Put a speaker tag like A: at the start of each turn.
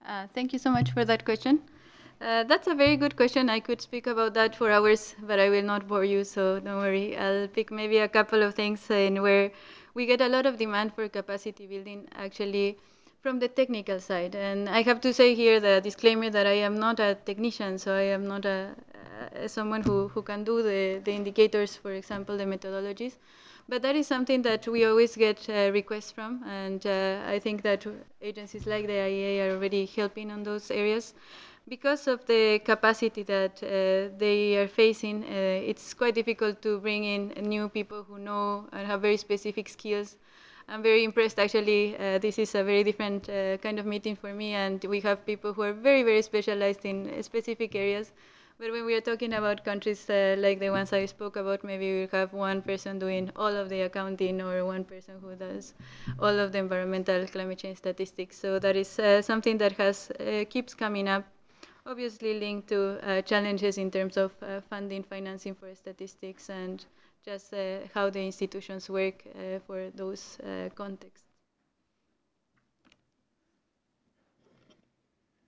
A: Thank you so much for that question. That's a very good question. I could speak about that for hours, but I will not bore you, so don't worry. I'll pick maybe a couple of things in where we get a lot of demand for capacity building actually from the technical side. And I have to say here the disclaimer that I am not a technician, so I am not someone who can do the indicators, for example, the methodologies. But that is something that we always get requests from, and I think that agencies like the IEA are already helping on those areas. Because of the capacity that they are facing, it's quite difficult to bring in new people who know and have very specific skills. I'm very impressed, actually. This is a very different kind of meeting for me, and we have people who are very, very specialized in specific areas. But when we are talking about countries like the ones I spoke about, maybe we have one person doing all of the accounting or one person who does all of the environmental climate change statistics. So that is something that has keeps coming up, obviously linked to challenges in terms of funding, financing for statistics, and just how the institutions work for those contexts.